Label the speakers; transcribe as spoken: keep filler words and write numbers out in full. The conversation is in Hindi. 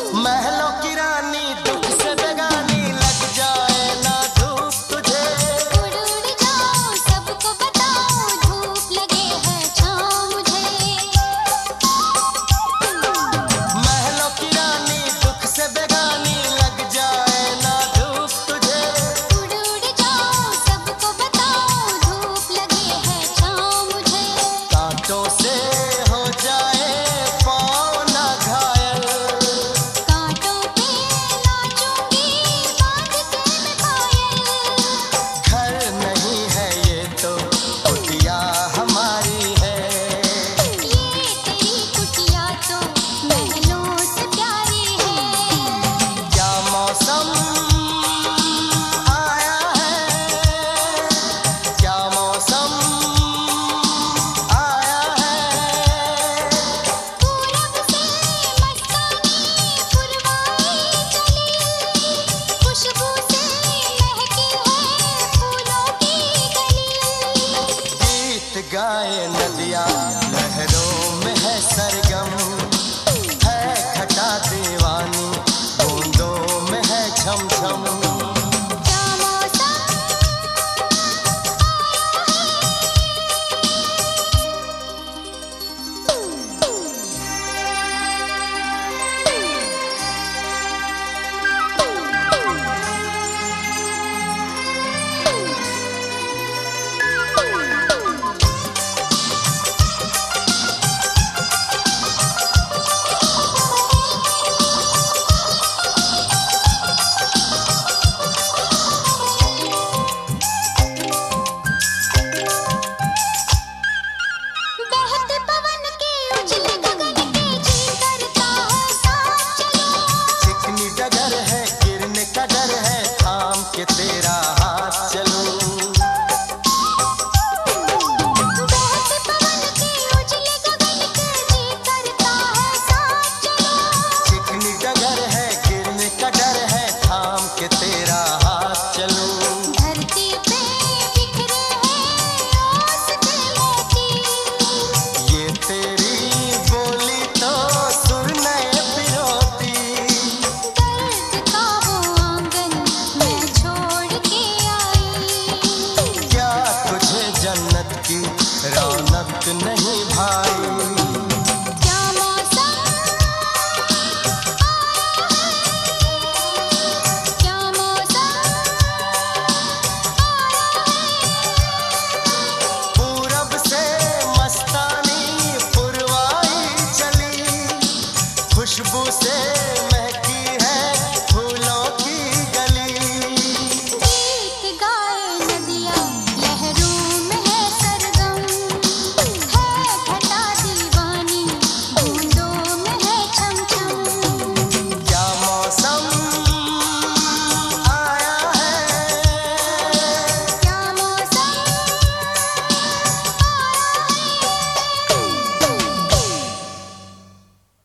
Speaker 1: महलों की रानी दुख से बेगानी लग जाए ना धूप तुझे।
Speaker 2: उड़ उड़ जाऊं सबको बताऊं धूप लगे है छाँव मुझे।
Speaker 1: महलों की रानी दुख से बेगानी लग जाए ना धूप तुझे।
Speaker 2: उड़ उड़ जाऊं सबको बताऊं धूप लगे है छाँव मुझे।
Speaker 1: कांटों से हो जाए पाँव ना घायल।
Speaker 2: कांटों पे नाचूंगी बांध के मैं पायल।
Speaker 1: घर नहीं है ये तो कुटिया हमारी है।
Speaker 2: ये तेरी कुटिया तो महलों से प्यारी है।
Speaker 1: क्या मौसम आया है, क्या मौसम आया है।
Speaker 2: पूरब से मस्तानी पुरवाई चली। खुशबू से महकी है फूलों की गली।
Speaker 1: गीत गाए नदियाँ लहरों में है सरगम। है खटा दीवानी बूंदों में है छम छम।
Speaker 2: क्या मौसम बहते पवन के उजले गगन के जी करता है साथ चलो।
Speaker 1: चिकनी डगर है गिरने का डर है थाम के तेरा हाथ चलो।
Speaker 2: बहते पवन के उजले गगन के जी करता है साथ चलो।
Speaker 1: चिकनी डगर है गिरने का डर है थाम के तेरा हाथ चलो।
Speaker 2: धरती पे बिखरे हैं ओस के मोती।
Speaker 1: ये तेरी बोली तो सुर नए पिरोती।
Speaker 2: दर्द का वो आंगन मैं छोड़ के आई।
Speaker 1: क्या तुझे जन्नत की रौनक नहीं भाई।
Speaker 2: क्या मौसम क्या मौसम
Speaker 1: पूरब से मस्तानी पुरवाई चली। खुशबू से